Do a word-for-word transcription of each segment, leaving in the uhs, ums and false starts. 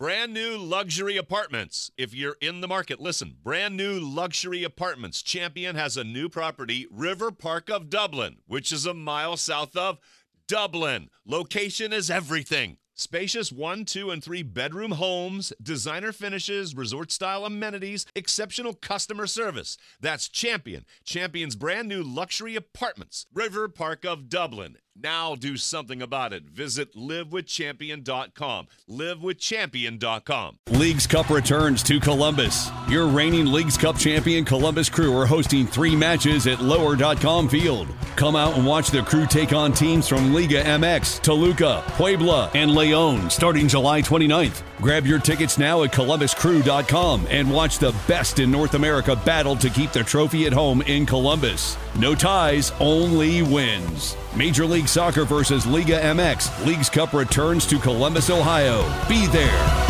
Brand new luxury apartments. If you're in the market, listen. Brand new luxury apartments. Champion has a new property, River Park of Dublin, which is a mile south of Dublin. Location is everything. Spacious one, two, and three bedroom homes, designer finishes, resort-style amenities, exceptional customer service. That's Champion. Champion's brand new luxury apartments, River Park of Dublin. Now do something about it. Visit live with champion dot com. live with champion dot com. Leagues Cup returns to Columbus. Your reigning Leagues Cup champion Columbus Crew are hosting three matches at lower dot com Field. Come out and watch the Crew take on teams from Liga M X, Toluca, Puebla, and Leon starting July twenty-ninth. Grab your tickets now at columbus crew dot com and watch the best in North America battle to keep the trophy at home in Columbus. No ties, only wins. Major League Soccer versus Liga M X. Leagues Cup returns to Columbus, Ohio. Be there.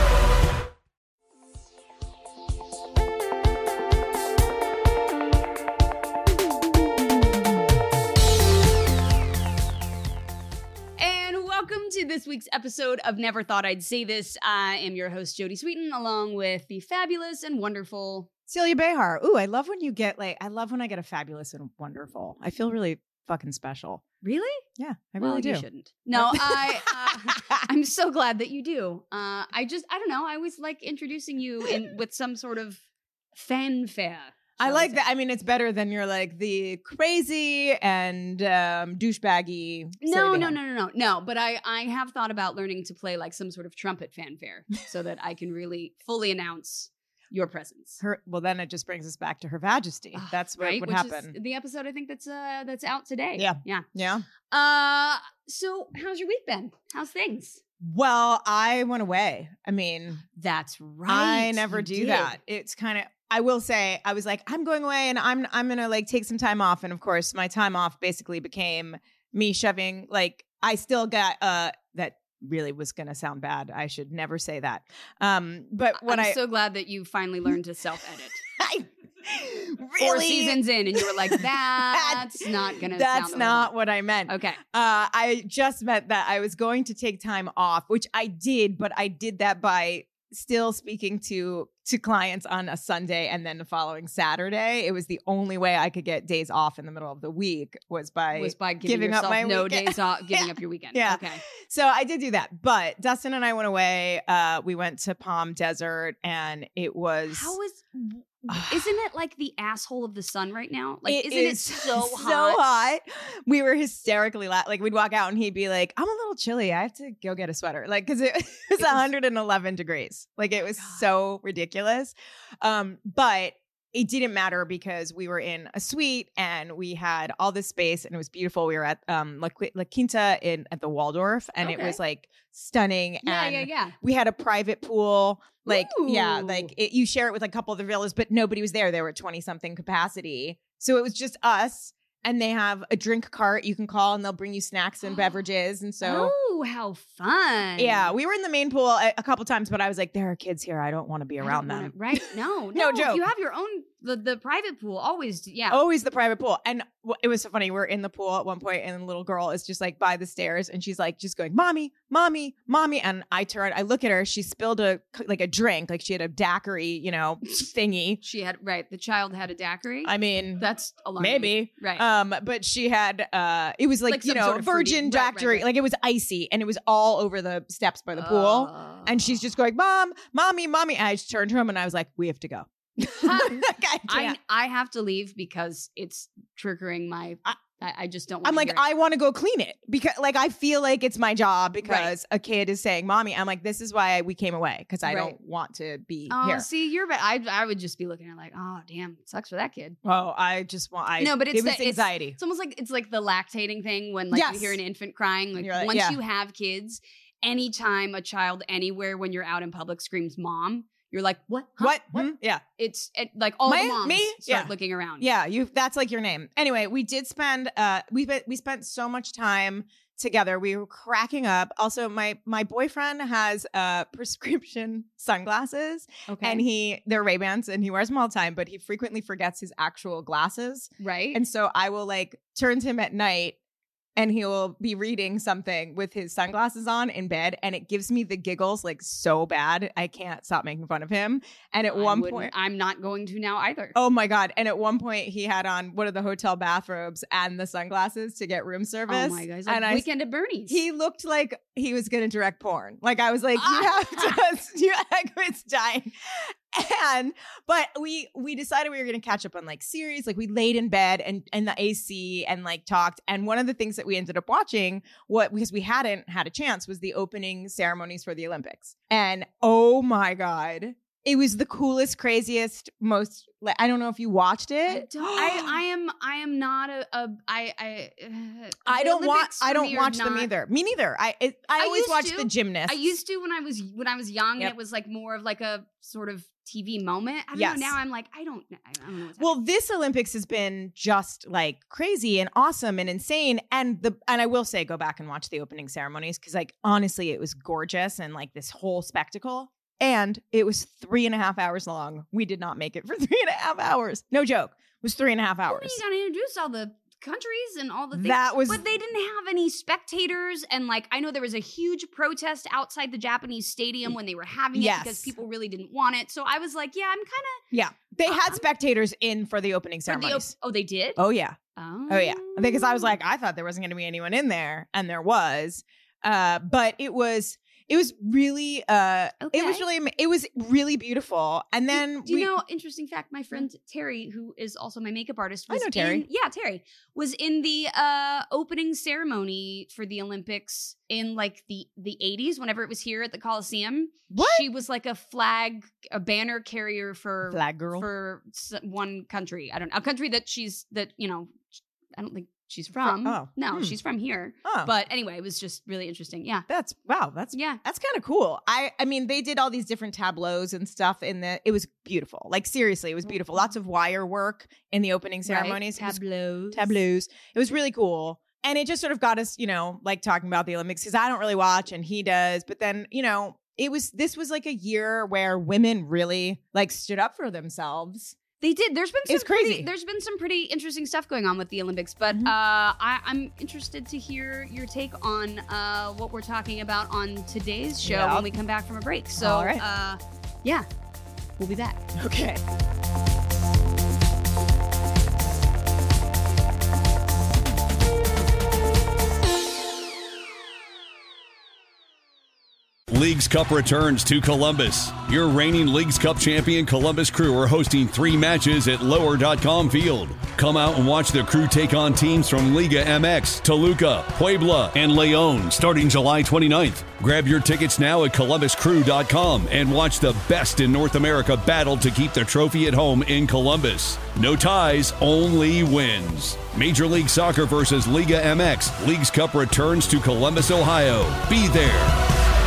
This week's episode of Never Thought I'd Say This. I am your host, Jody Sweeten, along with the fabulous and wonderful Celia Behar. Ooh, I love when you get like, I love when I get a fabulous and wonderful. I feel really fucking special. Really? Yeah, I well, really do. You shouldn't. No, I, uh, I'm so glad that you do. Uh, I just, I don't know. I always like introducing you in with some sort of fanfare. I like that. I mean, it's better than you're like the crazy and um, douchebaggy. No, no, no, no, no, no. But I, I have thought about learning to play like some sort of trumpet fanfare so that I can really fully announce your presence. Her, well, then it just brings us back to Her Majesty. Uh, that's what right? would Which happen. Is the episode I think that's uh that's out today. Yeah, yeah, yeah. Uh, so how's your week been? How's things? Well, I went away. I mean, that's right. I never you do did. that. It's kind of. I will say, I was like, I'm going away and I'm I'm gonna like take some time off. And of course, my time off basically became me shoving, like, I still got uh that really was gonna sound bad. I should never say that. Um, but when I'm I so glad that you finally learned to self-edit. I really Four seasons in, and you were like, that's not gonna That's sound not what I meant. Okay. Uh, I just meant that I was going to take time off, which I did, but I did that by still speaking to to clients on a Sunday and then the following Saturday. It was the only way I could get days off in the middle of the week was by was by giving, giving yourself up my no weekend. days off, giving Yeah. up your weekend. Yeah. Okay. So I did do that. But Dustin and I went away. Uh, we went to Palm Desert and it was How is isn't it like the asshole of the sun right now? Like, It isn't is it so hot? So hot. We were hysterically la- like we'd walk out and he'd be like, "I'm a little chilly. I have to go get a sweater." Like because it, it was one hundred eleven degrees. Like it was God. so ridiculous. Um, but it didn't matter because we were in a suite and we had all this space and it was beautiful. We were at um La, Qu- La Quinta in at the Waldorf and Okay. it was like stunning. Yeah, and yeah, yeah. we had a private pool. Like, yeah, Ooh. like it, you share it with a couple of the villas, but nobody was there. They were at twenty something capacity. So it was just us. And they have a drink cart you can call and they'll bring you snacks and beverages. And so, oh, how fun. yeah, we were in the main pool a, a couple times, but I was like, there are kids here. I don't want to be I around don't them. wanna- right? No, No no, joke. You have your own, the, the private pool always, yeah. Always the private pool. And w- it was so funny. We're in the pool at one point and the little girl is just like by the stairs and she's like, just going, mommy, mommy, mommy. And I turn, I look at her. She spilled a, like a drink, like she had a daiquiri, you know, thingy. She had, right, the child had a daiquiri. I mean, That's alarming. maybe. Right. Um, but she had, uh, it was like, Like you some know, sort of fruity- virgin right, right, daiquiri. right. Like it was icy and it was all over the steps by the pool. Oh. And she's just going, mom, mommy, mommy. And I just turned to him and I was like, we have to go. Like, I I, can't. I have to leave because it's triggering my, I, I just don't want I'm to like, hear it. I want to go clean it because like, I feel like it's my job because a kid is saying, mommy, I'm like, this is why we came away. Cause I Right. don't want to be Oh, here. see, you're bad. I, I would just be looking at it like, oh, damn, sucks for that kid. Oh, I just want, I, No, but it's it was the- it's- anxiety. It's almost like it's like the lactating thing when like Yes. you hear an infant crying. Like, You're like, once yeah. you have kids, anytime a child anywhere when you're out in public screams "mom," you're like, what? Huh? what? What? Hmm? Yeah. It's it, like all My- the moms me? start Yeah. looking around. Yeah, you that's like your name. Anyway, we did spend uh we be- we spent so much time together. We were cracking up. Also, my my boyfriend has uh prescription sunglasses Okay. and he they're Ray-Bans and he wears them all the time, but he frequently forgets his actual glasses. right. And so I will like turn to him at night and he will be reading something with his sunglasses on in bed, and it gives me the giggles like so bad. I can't stop making fun of him. And at I one wouldn't- point, I'm not going to now either. oh my God. And at one point he had on one of the hotel bathrobes and the sunglasses to get room service. Oh my God. It's like and I, Weekend at Bernie's. he looked like he was going to direct porn. Like I was like, you Ah. have to, you like, it's dying. And, but we, we decided we were going to catch up on like series. Like we laid in bed and, and the A C and like talked. And one of the things that we ended up watching, what, because we hadn't had a chance, was the opening ceremonies for the Olympics. And oh my God, it was the coolest, craziest, most, like, I don't know if you watched I, it. don't, I, I am I am not a, a I I uh, I the don't watch. Olympics I for don't me are watch them not- either. Me neither. I it, I, I always used watch to. the gymnasts. I used to when I was when I was young, Yep. and it was like more of like a sort of T V moment. I don't Yes. know. Now I'm like I don't I don't know. What's Well, happening. this Olympics has been just like crazy and awesome and insane. And the and I will say, go back and watch the opening ceremonies because, like, honestly, it was gorgeous and like this whole spectacle. And it was three and a half hours long. We did not make it for three and a half hours. No joke. It was three and a half Well, hours. you gotta introduce all the countries and all the things. That was But they didn't have any spectators, and like I know there was a huge protest outside the Japanese stadium when they were having it Yes. because people really didn't want it. So I was like, yeah, I'm kind yeah. They had Um, spectators in for the opening of ceremonies. oh, they did. oh yeah. Oh, Oh yeah, because I was like, I thought there wasn't going to be anyone in there, and there was. Uh, but it was, it was really, uh, it was Okay. really, ama- it was really beautiful. And then Do you we, know, interesting fact, my friend Terry, who is also my makeup artist, I was know Terry. in- yeah, Terry was in the uh opening ceremony for the Olympics in like the the eighties, whenever it was here at the Coliseum. What? She was like a flag, a banner carrier for Flag girl. for s- one country. I don't know, a country that she's that you know, I don't think she's from. oh, no, hmm. she's from here. Oh, But anyway, it was just really interesting. Yeah, that's wow. That's yeah. that's kind of cool. I I mean, they did all these different tableaus and stuff in the. It was beautiful. Like seriously, it was beautiful. Lots of wire work in the opening ceremonies. Right. It was Tableaus. tableaus. It was really cool. And it just sort of got us, you know, like talking about the Olympics because I don't really watch and he does. But then, you know, it was this was like a year where women really like stood up for themselves. They did. There's been some It's crazy. Pretty, there's been some pretty interesting stuff going on with the Olympics, but Mhm. uh, I, I'm interested to hear your take on uh, what we're talking about on today's show Yep. when we come back from a break. So, All right. uh, yeah, we'll be back. Okay. Leagues Cup returns to Columbus. Your reigning Leagues Cup champion Columbus Crew are hosting three matches at lower dot com field. Come out and watch the Crew take on teams from Liga M X, Toluca, Puebla, and Leon starting July twenty-ninth. Grab your tickets now at columbus crew dot com and watch the best in North America battle to keep the trophy at home in Columbus. No ties, only wins. Major League Soccer versus Liga M X. Leagues Cup returns to Columbus, Ohio. Be there.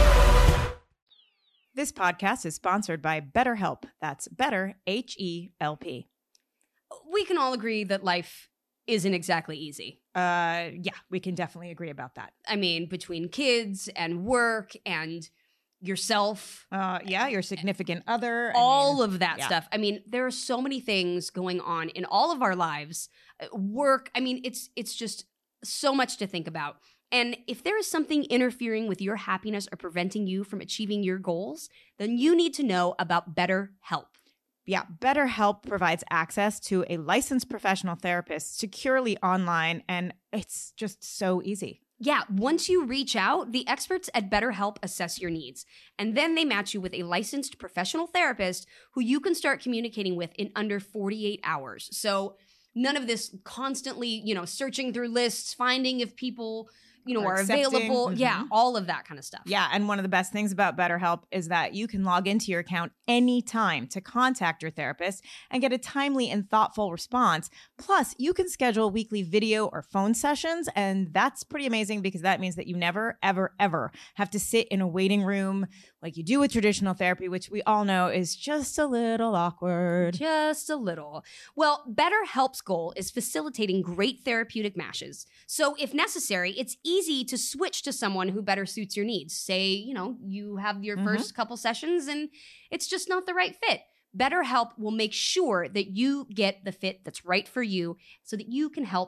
This podcast is sponsored by BetterHelp. That's Better, H E L P. We can all agree that life isn't exactly easy. Uh, yeah, we can definitely agree about that. I mean, between kids and work and yourself, Uh, yeah, your significant other. I all mean, of that yeah. stuff. I mean, there are so many things going on in all of our lives. Uh, Work, I mean, it's it's just so much to think about. And if there is something interfering with your happiness or preventing you from achieving your goals, then you need to know about BetterHelp. Yeah, BetterHelp provides access to a licensed professional therapist securely online, and it's just so easy. Yeah, once you reach out, the experts at BetterHelp assess your needs, and then they match you with a licensed professional therapist who you can start communicating with in under forty-eight hours. So none of this constantly, you know, searching through lists, finding if people, you know, Are are accepting. available. Mhm. Yeah, all of that kind of stuff. Yeah, and one of the best things about BetterHelp is that you can log into your account anytime to contact your therapist and get a timely and thoughtful response. Plus, you can schedule weekly video or phone sessions, and that's pretty amazing because that means that you never, ever, ever have to sit in a waiting room like you do with traditional therapy, which we all know is just a little awkward. Just a little. Well, BetterHelp's goal is facilitating great therapeutic matches. So if necessary, it's easy to switch to someone who better suits your needs. Say, you know, you have your Mhm. first couple sessions and it's just not the right fit. BetterHelp will make sure that you get the fit that's right for you so that you can help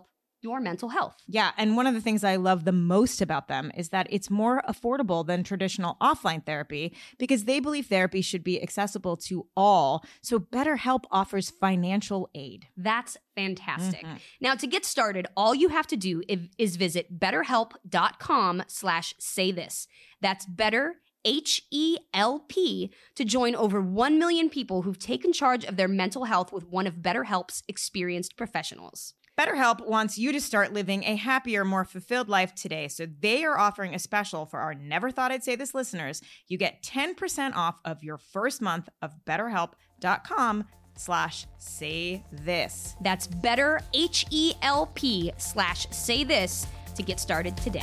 your mental health. Yeah. And one of the things I love the most about them is that it's more affordable than traditional offline therapy because they believe therapy should be accessible to all. So BetterHelp offers financial aid. That's fantastic. Mm-hmm. Now, to get started, all you have to do is, is visit betterhelp.com slash say this. That's better, H E L P, to join over one million people who've taken charge of their mental health with one of BetterHelp's experienced professionals. BetterHelp wants you to start living a happier, more fulfilled life today. So they are offering a special for our Never Thought I'd Say This listeners. You get ten percent off of your first month of betterhelp.com slash say this. That's better, H E L P slash say this to get started today.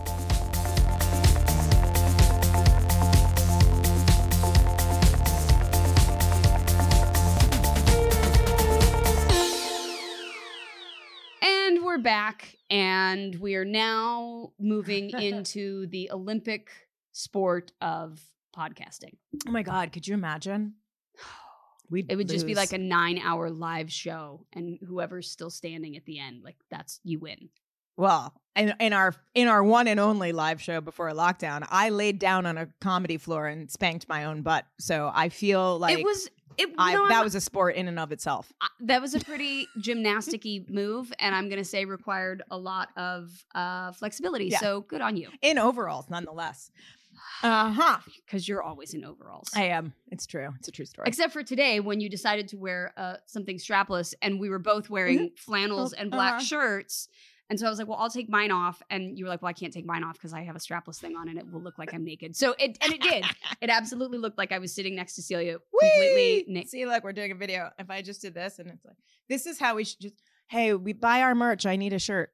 We're back, and we are now moving into the Olympic sport of podcasting. Oh my God, could you imagine? We'd it would lose. just be like a nine-hour live show, and whoever's still standing at the end, like that's you win. Well, in, in our in our one and only live show before lockdown, I laid down on a comedy floor and spanked my own butt. So I feel like it was. It, I, no, that I'm, was a sport in and of itself. I, that was a pretty gymnastic-y move, and I'm going to say required a lot of uh, flexibility. Yeah. So good on you. In overalls, nonetheless. Uh-huh. Because you're always in overalls. I am. It's true. It's a true story. Except for today when you decided to wear uh, something strapless, and we were both wearing Mm-hmm. flannels and black Uh-huh. shirts. And so I was like, well, I'll take mine off. And you were like, well, I can't take mine off because I have a strapless thing on and it will look like I'm naked. So it, and it did. It absolutely looked like I was sitting next to Celia completely naked. See, look, we're doing a video. If I just did this and it's like, this is how we should just, hey, we buy our merch. I need a shirt.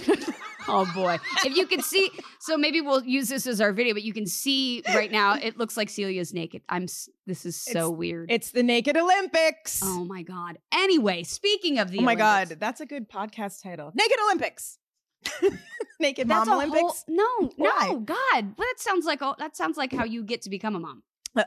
Oh boy. If you could see, so maybe we'll use this as our video, but you can see right now, it looks like Celia's naked. I'm, s- this is so It's- weird. It's the Naked Olympics. Oh my God. Anyway, speaking of the oh my Olympics, God. That's a good podcast title. Naked Olympics. Naked That's Mom a Olympics. Whole, no, Why? no, God. Well, that sounds like oh, that sounds like how you get to become a mom.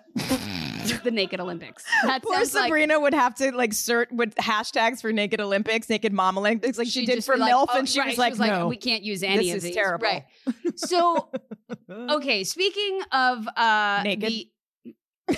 The Naked Olympics. That Poor sounds like Sabrina would have to like search with hashtags for Naked Olympics, Naked Mom Olympics, like she she'd did just for be like, MILF, oh, and she right, was like, no, we can't use any this of is these. terrible. Right. So, okay, speaking of uh, Naked? the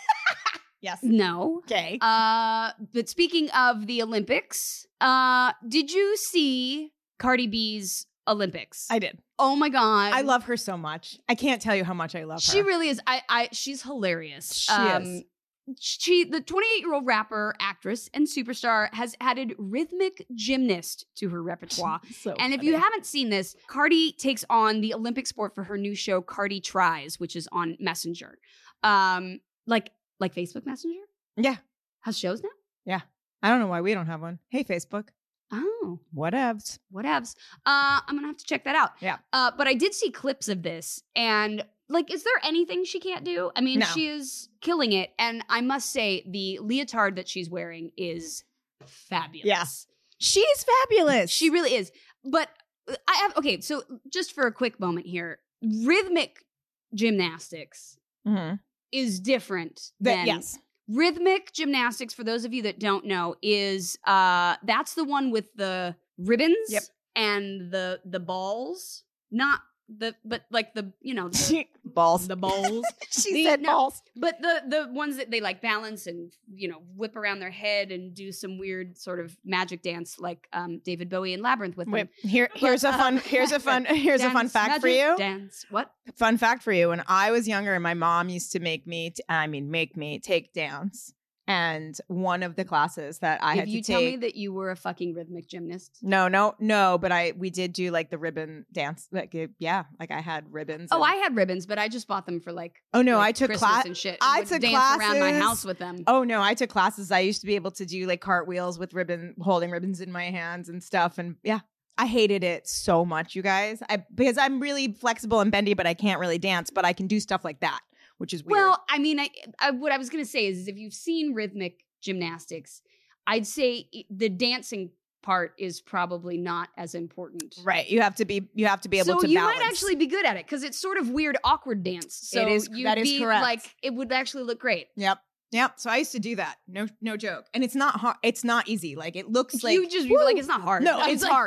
yes, no, okay. uh, but speaking of the Olympics, uh, did you see Cardi B's Olympics? I did. Oh my God, I love her so much. I can't tell you how much I love her. She really is. I, I, she's hilarious. She is. She, the twenty-eight-year-old rapper, actress, and superstar, has added rhythmic gymnast to her repertoire. So And if funny. you haven't seen this, Cardi takes on the Olympic sport for her new show, Cardi Tries, which is on Messenger, um, like like Facebook Messenger. Yeah. Has shows now. Yeah. I don't know why we don't have one. Hey, Facebook. Oh, Whatevs. whatevs. Uh, I'm gonna have to check that out. Yeah. Uh, but I did see clips of this, and like, is there anything she can't do? I mean, No. she is killing it, and I must say, the leotard that she's wearing is fabulous. Yeah. She's fabulous. She really is. But I have okay. So just for a quick moment here, rhythmic gymnastics Mhm. is different That- than yes. rhythmic gymnastics. For those of you that don't know, is uh that's the one with the ribbons Yep. and the the balls, not the but like the you know the, balls. the balls. She The- said no, balls. But the the ones that they like balance and you know whip around their head and do some weird sort of magic dance like um David Bowie in Labyrinth with Wait, them. here, here's a fun. Here's a fun. Here's a fun Dance, fact for magic you. Dance. What? Fun fact for you. When I was younger, and my mom used to make me. T- I mean, make me take dance. And one of the classes that I if had you to tell take. me that you were a fucking rhythmic gymnast. no, no, no. But I we did do like the ribbon dance. Like it- yeah, like I had ribbons. Oh, and- I had ribbons, but I just bought them for like. Oh no, like I took Christmas class. and shit. I would took dance around my classes. house with them. Oh no, I took classes. I used to be able to do like cartwheels with ribbon, holding ribbons in my hands and stuff. And yeah, I hated it so much, you guys. I because I'm really flexible and bendy, but I can't really dance. But I can do stuff like that, which is weird. Well, I mean, I, I what I was gonna say is, if you've seen rhythmic gymnastics, I'd say i- the dancing part is probably not as important. right, you have to be you have to be able so to you balance. might actually be good at it because it's sort of weird, awkward dance. So It is- you'd that is be correct. like it would actually look great. Yep. Yep. So I used to do that. No, no joke. And it's not hard. It's not easy. Like it looks like you just you're like it's not hard. no, I was it's like, hard.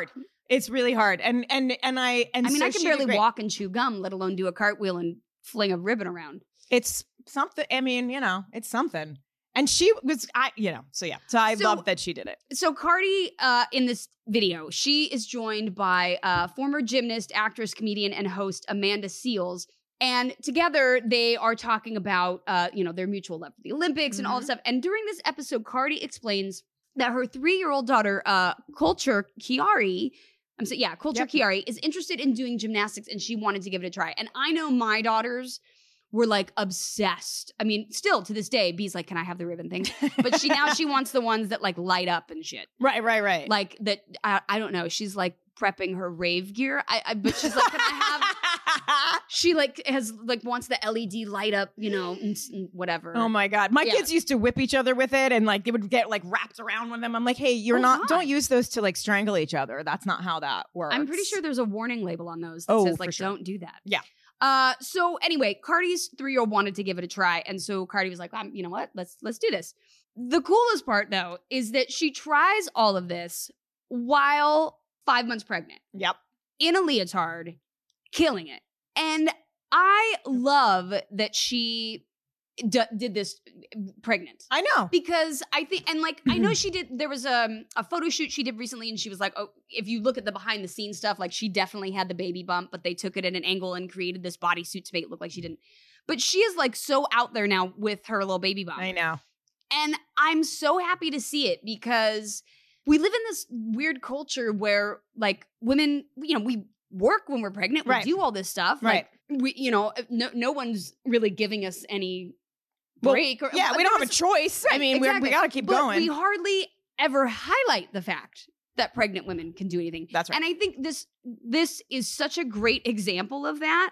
It's really hard. And and and I and I mean, so I can she did barely great. walk and chew gum, let alone do a cartwheel and fling a ribbon around. It's something. I mean, you know, it's something. And she was, I, you know, so yeah. So I So- love that she did it. So Cardi, uh, in this video, she is joined by uh, former gymnast, actress, comedian, and host Amanda Seales. And together they are talking about, uh, you know, their mutual love for the Olympics and all this stuff. And during this episode, Cardi explains that her three-year-old daughter, uh, Culture Chiari, I'm saying, yeah, Culture Yep. Chiari, is interested in doing gymnastics and she wanted to give it a try. And I know my daughters were like obsessed. I mean, still to this day, B's like, can I have the ribbon thing? But she now she wants the ones that like light up and shit. Right, right, right. Like that, I, I don't know. She's like prepping her rave gear. I, I but she's like, can I have? She like has like wants the L E D light up, you know, and, and whatever. Oh my God. My Yeah. kids used to whip each other with it and like they would get like wrapped around with them. I'm like, hey, you're Oh, not, God. don't use those to like strangle each other. That's not how that works. I'm pretty sure there's a warning label on those that Oh, says for like, sure. don't do that. Yeah. Uh, so anyway, Cardi's three-year-old wanted to give it a try, and so Cardi was like, um, you know what? Let's let's do this. The coolest part though is that she tries all of this while five months pregnant, Yep. in a leotard, killing it. And I love that she d- did this pregnant. I know. Because I think, and like, I know she did, there was a, a photo shoot she did recently, and she was like, oh, if you look at the behind the scenes stuff, like she definitely had the baby bump, but they took it at an angle and created this bodysuit to make it look like she didn't. But she is like so out there now with her little baby bump. I know. And I'm so happy to see it because we live in this weird culture where like women, you know, we work when we're pregnant, we Right. do all this stuff. Right. Like, we, you know, no, no one's really giving us any Well, break. Or, Yeah, we don't have a choice. I Right, mean, we exactly. we got to keep but going. we hardly ever highlight the fact that pregnant women can do anything. That's right. And I think this this is such a great example of that.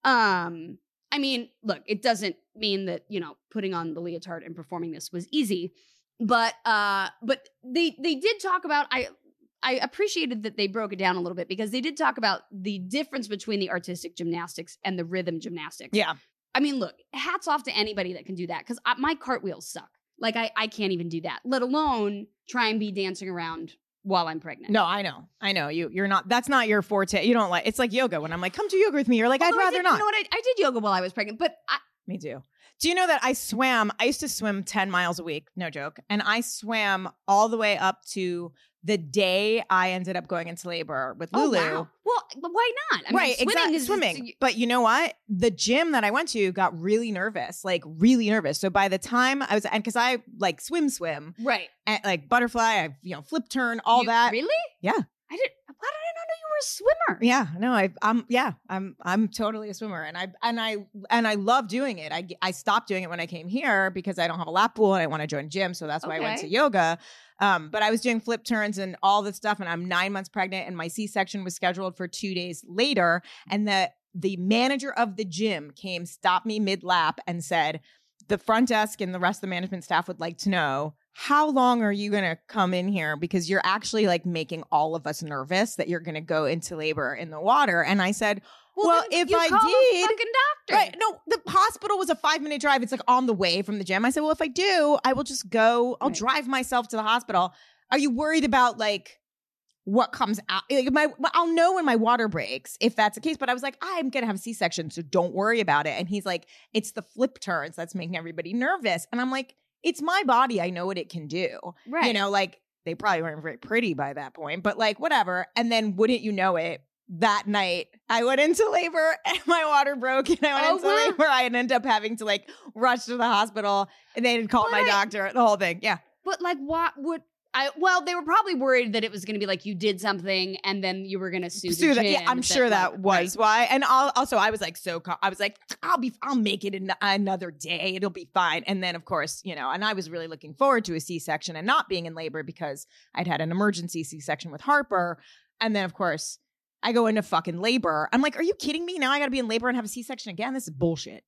Um, I mean, look, it doesn't mean that, you know, putting on the leotard and performing this was easy, but uh but they they did talk about I I appreciated that they broke it down a little bit because they did talk about the difference between the artistic gymnastics and the rhythm gymnastics. yeah. I mean, look, hats off to anybody that can do that because my cartwheels suck. Like, I, I can't even do that, let alone try and be dancing around while I'm pregnant. No, I know. I know. You, you're not, that's not your forte. You don't like, it's like yoga. When I'm like, come to yoga with me, you're like, Although I'd I rather did, not. You know what? I, I did yoga while I was pregnant, but I, Me too. Do you know that I swam? I used to swim ten miles a week, no joke. And I swam all the way up to the day I ended up going into labor with oh, Lulu. wow. Well, but why not? I mean, right, swimming exactly. is Swimming. But you know what? The gym that I went to got really nervous, like really nervous. So by the time I was, and because I like swim, swim, right. and like butterfly, I, you know, flip turn, all You- that. Really? Yeah. I did. Why did I not know you were a swimmer? Yeah, no, I, I'm, yeah, I'm, I'm totally a swimmer, and I, and I, and I love doing it. I, I stopped doing it when I came here because I don't have a lap pool and I want to join gym, so that's why I went Okay. to yoga. Um, but I was doing flip turns and all this stuff, and I'm nine months pregnant, and my C-section was scheduled for two days later, and the the manager of the gym came, stopped me mid lap, and said, the front desk and the rest of the management staff would like to know, how long are you going to come in here? Because you're actually like making all of us nervous that you're going to go into labor in the water. And I said, well, then if you I call a did, fucking doctor. right? No, the hospital was a five minute drive. It's like on the way from the gym. I said, well, if I do, I will just go, I'll Right. drive myself to the hospital. Are you worried about like what comes out? Like my, I'll know when my water breaks if that's the case. But I was like, I'm going to have a C-section, so don't worry about it. And he's like, it's the flip turns that's making everybody nervous. And I'm like, it's my body. I know what it can do. Right. You know, like they probably weren't very pretty by that point, but like whatever. And then wouldn't you know it, that night I went into labor and my water broke and I went Oh, into wow. labor. I ended up having to like rush to the hospital and they had called But my I- doctor, the whole thing. Yeah. But like, what would I? Well, they were probably worried that it was going to be like you did something and then you were going to sue. Sue the that. gym Yeah, I'm sure that like, was right. why. And al- also, I was like, so cal- I was like, I'll be, I'll make it in another day. It'll be fine. And then, of course, you know, and I was really looking forward to a C-section and not being in labor because I'd had an emergency C-section with Harper. And then, of course, I go into fucking labor. I'm like, are you kidding me? Now I got to be in labor and have a C-section again. This is bullshit.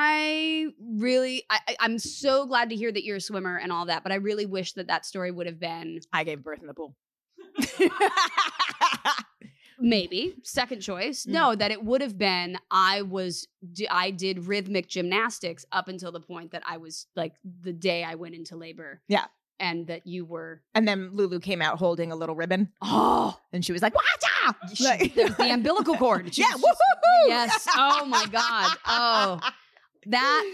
I really, I, I- I'm so glad to hear that you're a swimmer and all that, but I really wish that that story would have been I gave birth in the pool. maybe second choice. Mm. No, that it would have been I was d- I did rhythmic gymnastics up until the point that I was like the day I went into labor. Yeah. and that you were. And then Lulu came out holding a little ribbon. Oh, and she was like, "Watcha!" Like, there's the umbilical cord. She yeah, was just- woohoo! Yes. Oh my God. Oh, that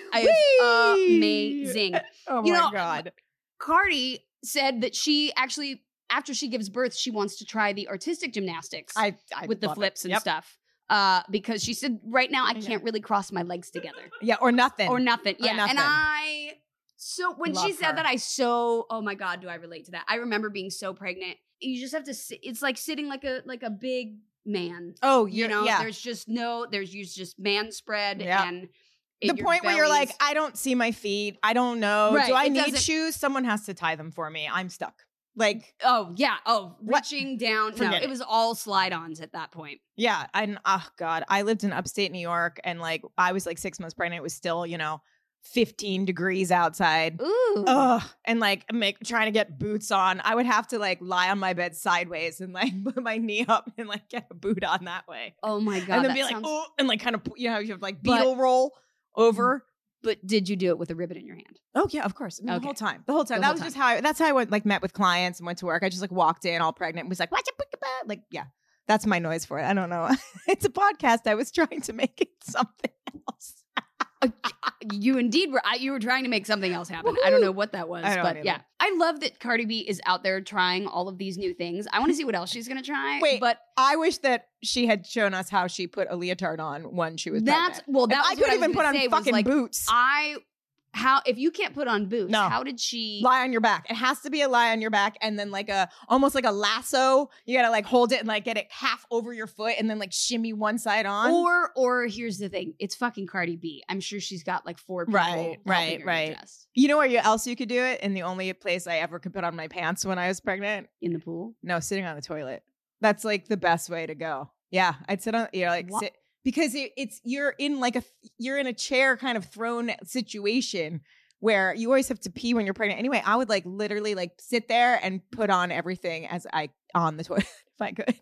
is Whee! amazing. Oh You my know, God. Cardi said that she actually, after she gives birth, she wants to try the artistic gymnastics I, I with the love it. flips and Yep. stuff. Uh, because she said, right now I Yeah. can't really cross my legs together Yeah, or nothing. or nothing. Or Yeah, nothing. and I. So when she Love said her. that, I so oh my God, do I relate to that? I remember being so pregnant. You just have to. Sit, it's like sitting like a like a big man. oh, You you're, know, yeah. there's just no. There's you just man spread Yeah. and The it- your point where you're like, belly's- I don't see my feet. I don't know. Right, Do I it need doesn't- shoes? Someone has to tie them for me. I'm stuck. Like, oh yeah, oh What? reaching down. No, Forget it it. was all slide-ons at that point. yeah. And oh God, I lived in upstate New York and like I was like six months pregnant. It was still, you know, fifteen degrees outside. Ooh, Ugh. And like make trying to get boots on. I would have to like lie on my bed sideways and like put my knee up and like get a boot on that way. oh my God, and then that be like, sounds- oh, and like kind of, you know, you have like But- beetle roll over. But did you do it with a ribbon in your hand? Oh yeah, of course. I mean, Okay. The whole time, the whole time. The that whole was time. just how I. That's how I went. Like met with clients and went to work. I just like walked in all pregnant and was like, "What's up?" Like, yeah, that's my noise for it. I don't know. It's a podcast. I was trying to make it something else. Uh, you indeed were. I, you were trying to make something else happen. I don't know what that was, I don't but either. yeah, I love that Cardi B is out there trying all of these new things. I want to see what else she's gonna try. Wait, but I wish that she had shown us how she put a leotard on when she was that's pregnant. well, If that I was what couldn't even was put gonna on say was, fucking like, boots. I how if you can't put on boots, No. how did she? Lie on your back. It has to be a lie on your back, and then like a almost like a lasso. You gotta like hold it and like get it half over your foot, and then like shimmy one side on. Or or here's the thing, it's fucking Cardi B. I'm sure she's got like four people. Right, helping right, her right. get dressed. You know where you, else you could do it? And the only place I ever could put on my pants when I was pregnant? In the pool. No, sitting on the toilet. That's like the best way to go. Yeah, I'd sit on, you know, like Wha- sit because it, it's you're in like a you're in a chair kind of thrown situation where you always have to pee when you're pregnant. Anyway, I would like literally like sit there and put on everything as I on the toilet if I could.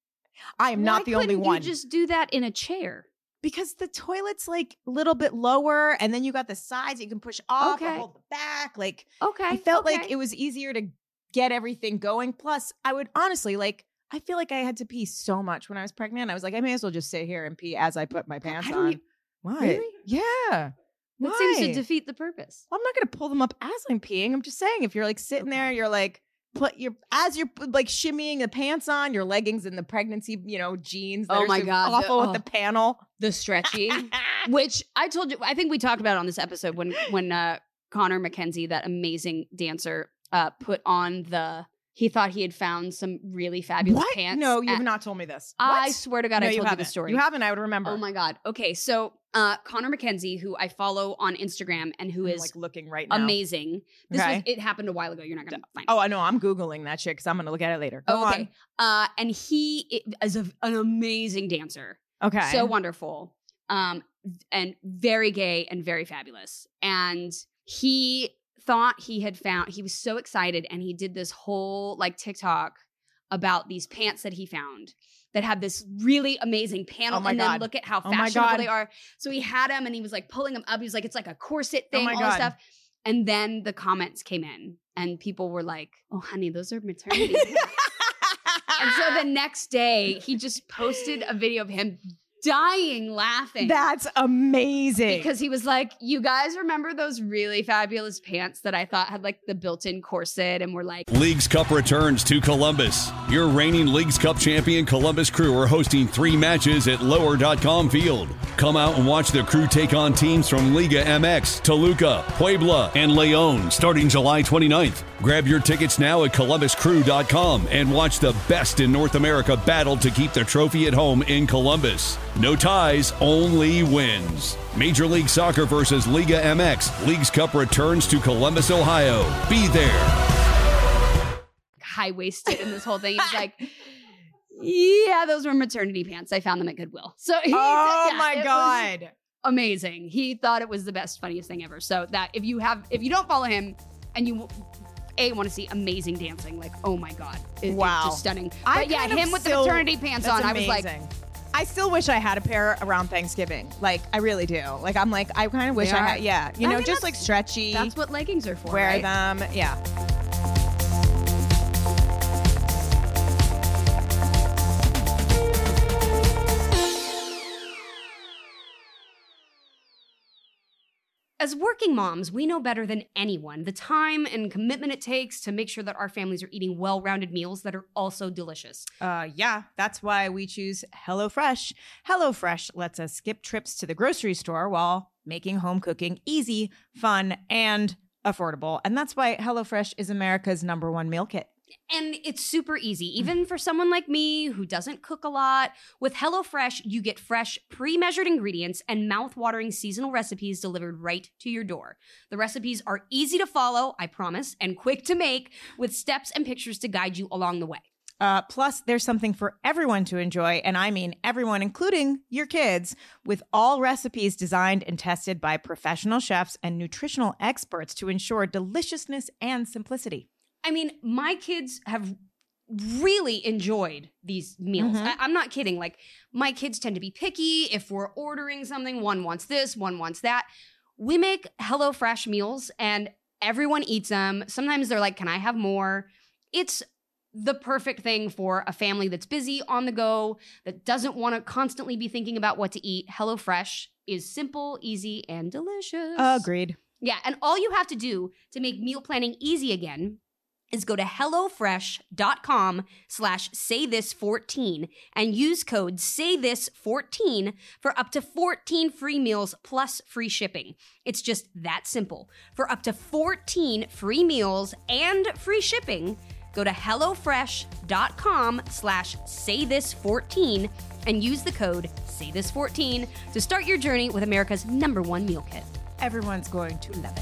I am not Why the only couldn't one You just do that in a chair. because the toilet's like a little bit lower, and then you got the sides you can push off or Okay. hold the back, like. Okay. I felt like okay. it was easier to get everything going. Plus, I would honestly like, I feel like I had to pee so much when I was pregnant. I was like, I may as well just sit here and pee as I put my pants I don't on. e- What? Really? Yeah. That seems to Why? defeat the purpose. Well, I'm not going to pull them up as I'm peeing. I'm just saying, if you're like sitting there, you're like, put your, as you're like shimmying the pants on, your leggings and the pregnancy, you know, jeans. That Oh are my so God, the- Awful with oh. the panel. The stretchy, which I told you, I think we talked about on this episode when when uh, Connor McKenzie, that amazing dancer, uh, put on the. He thought he had found some really fabulous What? pants. No, you have at- not told me this. I What? swear to God, No, I you told you haven't. the story. You haven't. I would remember. Oh my God. Okay, so uh, Connor McKenzie, who I follow on Instagram and who I'm, is like looking right now. amazing. This Okay. was it happened a while ago. You're not gonna find. Oh, I know. I'm Googling that shit because I'm going to look at it later. Go Oh, okay. Uh, and he i- is a, an amazing dancer. on. Okay. So wonderful, um, and very gay and very fabulous. And he thought he had found. He was so excited, and he did this whole like TikTok about these pants that he found that had this really amazing panel. Oh my and then God. look at how Oh my fashionable God. they are. So he had them, and he was like pulling them up. He was like, it's like a corset Oh thing, my all this God. stuff. And then the comments came in, and people were like, "Oh, honey, those are maternity pants." And so the next day, he just posted a video of him dying laughing. That's amazing. Because he was like, you guys remember those really fabulous pants that I thought had like the built-in corset and were like, Leagues Cup returns to Columbus. Your reigning Leagues Cup champion Columbus Crew are hosting three matches at lower dot com field. Come out and watch the Crew take on teams from Liga M X, Toluca, Puebla, and Leon starting July twenty-ninth. Grab your tickets now at columbus crew dot com and watch the best in North America battle to keep the trophy at home in Columbus. No ties, only wins. Major League Soccer versus Liga M X. Leagues Cup returns to Columbus, Ohio. Be there. high-waisted and this whole thing. He was like, yeah, those were maternity pants. I found them at Goodwill. So he, oh yeah, my it was God. amazing. He thought it was the best, funniest thing ever. So that if you have, if you don't follow him and you A, want to see amazing dancing, like, oh my God. It- Wow. It's just stunning. I But yeah, kind of him with still- the maternity pants That's on, I was like, amazing. I still wish I had a pair around Thanksgiving. Like, I really do. Like, I'm like, I kind of wish They I are. had, yeah. You I know, mean, just that's- like stretchy. that's what leggings are for, Wear right? them. Yeah. as working moms, we know better than anyone the time and commitment it takes to make sure that our families are eating well-rounded meals that are also delicious. Uh, yeah, that's why we choose HelloFresh. HelloFresh lets us skip trips to the grocery store while making home cooking easy, fun, and affordable. And that's why HelloFresh is America's number one meal kit. And it's super easy, even for someone like me who doesn't cook a lot. With HelloFresh, you get fresh, pre-measured ingredients and mouth-watering seasonal recipes delivered right to your door. The recipes are easy to follow, I promise, and quick to make, with steps and pictures to guide you along the way. Uh, plus, there's something for everyone to enjoy, and I mean everyone, including your kids, with all recipes designed and tested by professional chefs and nutritional experts to ensure deliciousness and simplicity. I mean, my kids have really enjoyed these meals. Mm-hmm. I- I'm not kidding. Like, my kids tend to be picky. If we're ordering something, one wants this, one wants that. We make HelloFresh meals and everyone eats them. Sometimes they're like, can I have more? It's the perfect thing for a family that's busy, on the go, that doesn't want to constantly be thinking about what to eat. HelloFresh is simple, easy, and delicious. Agreed. Yeah, and all you have to do to make meal planning easy again is go to HelloFresh.com slash say this fourteen and use code say this fourteen for up to fourteen free meals plus free shipping. It's just that simple. For up to fourteen free meals and free shipping, go to HelloFresh.com slash say this fourteen and use the code say this fourteen to start your journey with America's number one meal kit. Everyone's going to love it.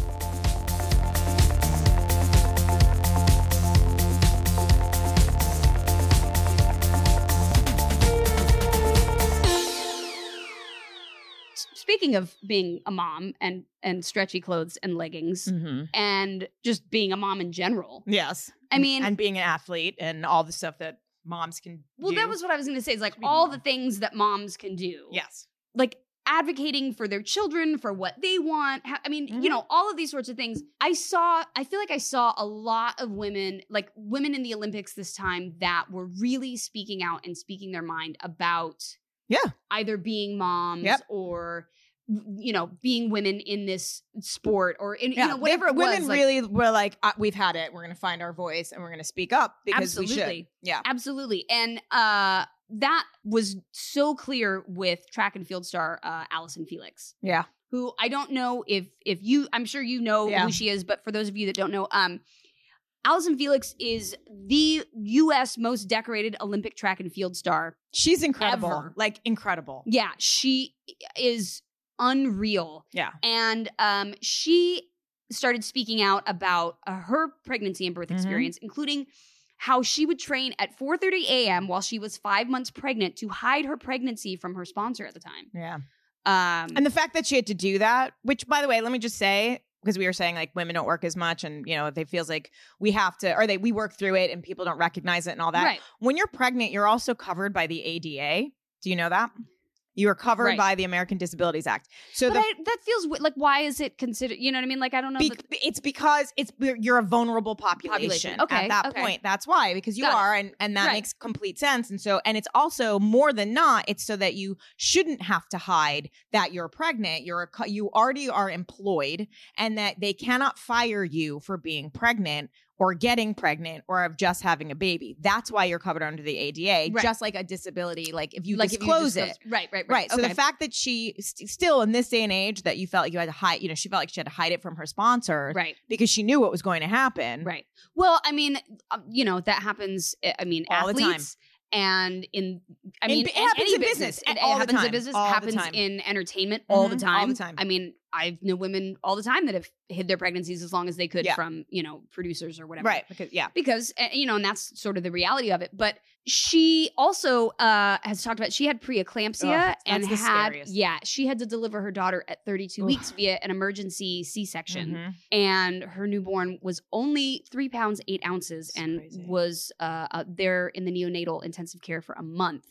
Speaking of being a mom and and stretchy clothes and leggings Mm-hmm. and just being a mom in general. Yes. I mean, and being an athlete and all the stuff that moms can well, do. that was what I was going to say. It's like To be all mom. the things that moms can do. Yes. Like advocating for their children, for what they want. Ha- I mean, Mhm. you know, all of these sorts of things. I saw, I feel like I saw a lot of women, like women in the Olympics this time, that were really speaking out and speaking their mind about Yeah. either being moms Yep. or, you know, being women in this sport or in, Yeah, you know, whatever they- it was. Women like- really were like, uh, we've had it. We're going to find our voice and we're going to speak up because we should. Absolutely. Yeah. Absolutely. And uh, that was so clear with track and field star uh, Allison Felix, Yeah. who I don't know if if you, I'm sure you know Yeah. who she is, but for those of you that don't know, um, Allison Felix is the U S most decorated Olympic track and field star. She's incredible. Ever. Like incredible. Yeah, she is unreal. Yeah. And um, she started speaking out about uh, her pregnancy and birth Mhm. experience, including how she would train at four thirty a.m. while she was five months pregnant to hide her pregnancy from her sponsor at the time. Yeah. Um, And the fact that she had to do that, which by the way, let me just say, because we were saying like women don't work as much and, you know, it feels like we have to, or they, we work through it and people don't recognize it and all that. right. When you're pregnant, you're also covered by the A D A. Do you know that? You are covered Right. by the American Disabilities Act. So But the I, that feels wi- like, why is it considered? You know what I mean? Like, I don't know. Be- that- it's because it's you're a vulnerable population, Population. Okay, at that okay. point. That's why, because you Got it. are, and and that Right. makes complete sense. And so, and it's also more than not. It's so that you shouldn't have to hide that you're pregnant. You're a, co- you already are employed, and that they cannot fire you for being pregnant or getting pregnant or of just having a baby. That's why you're covered under the A D A, Right. just like a disability. Like if you like if disclose you it. disclose- Right, right, right. Right. So Okay. the fact that she st- still in this day and age that you felt like you had to hide, you know, she felt like she had to hide it from her sponsor right. because she knew what was going to happen. Right. Well, I mean, um, you know, that happens. uh, I mean, All the time. athletes and in, I In- mean, it in happens any in business. business It, it all the happens time. in business. All the happens time. in entertainment all the Mhm. time. All the time. I mean, I know women all the time that have hid their pregnancies as long as they could Yeah. from, you know, producers or whatever. Right. Because yeah. Because uh, you know, and that's sort of the reality of it. But she also uh, has talked about she had preeclampsia Ugh, that's and the had scariest. yeah, she had to deliver her daughter at thirty-two Ugh. weeks via an emergency C-section, Mhm. and her newborn was only three pounds eight ounces That's and crazy. was uh, uh, there in the neonatal intensive care for a month.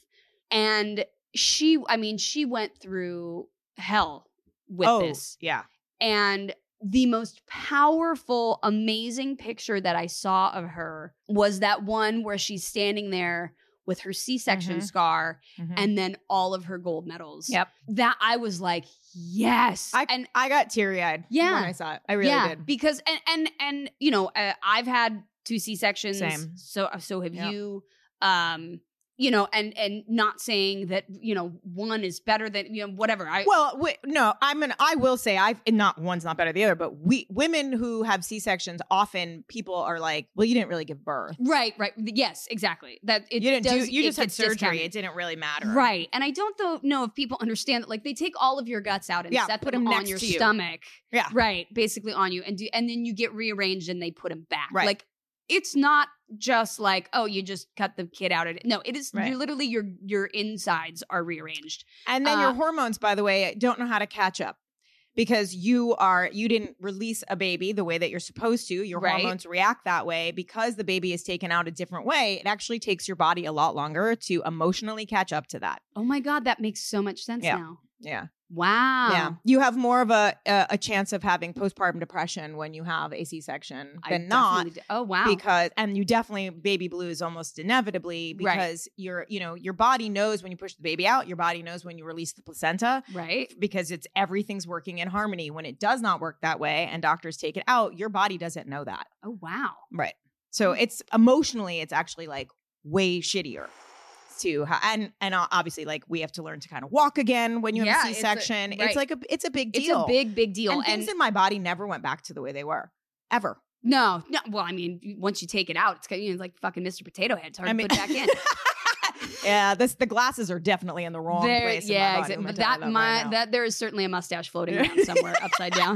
And she, I mean, she went through hell with oh, this. yeah. And the most powerful, amazing picture that I saw of her was that one where she's standing there with her C-section Mhm. scar Mhm. and then all of her gold medals. Yep. That I was like, yes. I, and I got teary-eyed Yeah. when I saw it. I really yeah, did. because and and and you know, uh, I've had two C-sections. Same. So so have Yep. you. Um, you know, and and not saying that, you know, one is better than, you know, whatever. I Well, w- no, I'm an. I will say I've and not one's not better than the other, but we women who have C sections often people are like, well, you didn't really give birth. right, right. Yes, exactly. That it You didn't does, do. You it just had gets surgery. discounted. It didn't really matter. Right. And I don't though know if people understand that, like, they take all of your guts out and Yeah, set put them them on next your to you. stomach. Yeah. Right. Basically on you. And do and then you get rearranged and they put them back. Right. Like, it's not just like, oh, you just cut the kid out. Of, no, it is Right. you're literally your your insides are rearranged. And then Uh, your hormones, by the way, don't know how to catch up because you are you didn't release a baby the way that you're supposed to. Your Right. hormones react that way because the baby is taken out a different way. It actually takes your body a lot longer to emotionally catch up to that. Oh my God, that makes so much sense Yeah. now. Yeah. Wow. Yeah, you have more of a, a a chance of having postpartum depression when you have a C-section I than not. definitely d- Oh wow. Because and you definitely baby blues almost inevitably Right. because your you know your body knows when you push the baby out, your body knows when you release the placenta right. because it's everything's working in harmony. When it does not work that way and doctors take it out, your body doesn't know that. Oh wow. Right. So it's emotionally it's actually like way shittier. To ha- and and obviously like we have to learn to kind of walk again when you Yeah, have a it's a- C-section. It's, right. like a it's a big It's deal. a big, big deal. and things in my body never went back to the way they were ever. no, no. Well, I mean, you- once you take it out, it's kind of, you know, like fucking Mister Potato Head. It's hard I to mean- put back in. Yeah, this the glasses are definitely in the wrong There- place. in yeah, my body. exactly. I'm But gonna tell that you my right now. that there is certainly a mustache floating around somewhere upside down.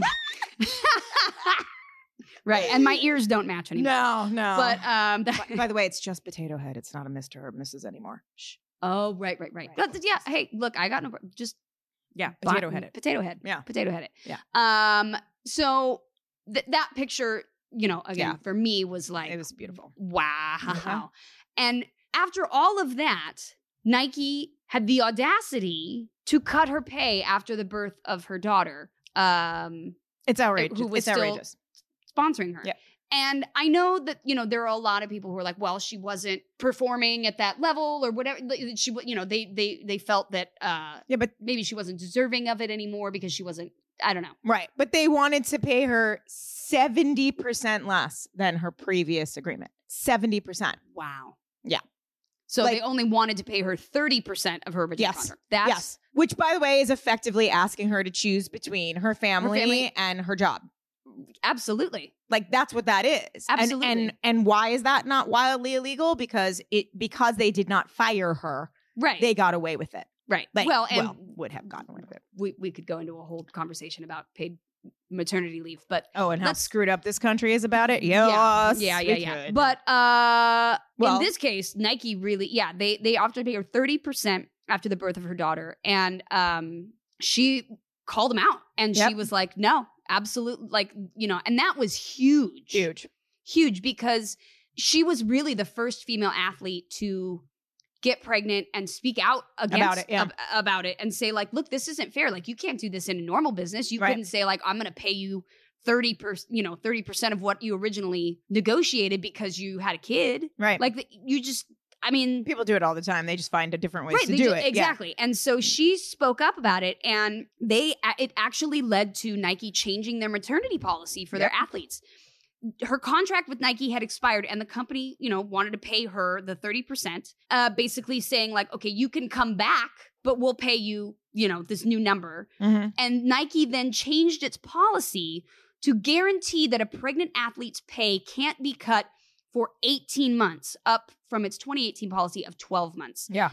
Right, and my ears don't match anymore. no, no. But um, that- by, by the way, it's just Potato Head. It's not a Mister or Missus anymore. Shh. oh, right, right, right. Right. But yeah, hey, look, I got no just Yeah, Potato buy- Head. It. Potato Head. Yeah. Potato Head. It. Yeah. Um. So th- that picture, you know, again Yeah. for me was like, It was beautiful. wow. Mhm. And after all of that, Nike had the audacity to cut her pay after the birth of her daughter, um, It's outrageous. who was it's still- outrageous. sponsoring her. Yeah. And I know that, you know, there are a lot of people who are like, well, she wasn't performing at that level or whatever. Like, She, wa- you know, they they they felt that uh, Yeah, but maybe she wasn't deserving of it anymore because she wasn't. I don't know. right. But they wanted to pay her seventy percent less than her previous agreement. seventy percent. Wow. Yeah. So Like- they only wanted to pay her thirty percent of her original Yes. contract. That's Yes. Which, by the way, is effectively asking her to choose between her family, family- and her job. absolutely. Like that's what that is. And- Absolutely. And, and why is that not wildly illegal? Because it because they did not fire her, Right. they got away with it. right. Like well, and would have gotten away with it. we, we could go into a whole conversation about paid maternity leave, but Oh, and how Let's- screwed up this country is about it. yeah, Yes, yeah, we yeah, yeah. could. But uh, Well- in this case, Nike really, yeah, they they offered to pay her thirty percent after the birth of her daughter, and um, she called them out, and Yep. she was like, "No, absolutely," like you know, and that was huge, huge. huge, because she was really the first female athlete to get pregnant and speak out against it, yeah. ab- about it and say like, look, this isn't fair. Like you can't do this in a normal business. You Right. couldn't say like, I'm going to pay you thirty percent, you know, thirty percent of what you originally negotiated because you had a kid. Right. Like the, you just, I mean, People do it all the time. They just find a different ways right, to they do ju- it. Yeah. exactly. And so she spoke up about it, and they it actually led to Nike changing their maternity policy for their Yep. athletes. Her contract with Nike had expired, and the company, you know, wanted to pay her the thirty percent, uh, basically saying like, okay, you can come back, but we'll pay you, you know, this new number. Mhm. And Nike then changed its policy to guarantee that a pregnant athlete's pay can't be cut for eighteen months, up from its twenty eighteen policy of twelve months. Yeah.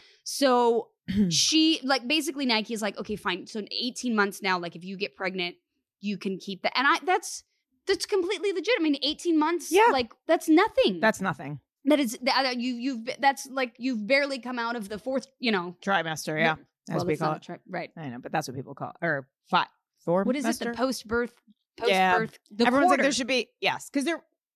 So she, like, basically Nike is like, okay, fine. So in eighteen months now, like, if you get pregnant, you can keep that. And I, that's, that's completely legit. I mean, eighteen months, Yeah. like, that's nothing. That's nothing. that is, that, you, you've, that's like, you've barely come out of the fourth, you know. Trimester, yeah. As well, we that's call not it. a tri- right. I know, but that's what people call it. Or five. Four. What is it? The mester? post birth, post Yeah. birth, the Everyone's like, quarter. there should be, yes. Because there,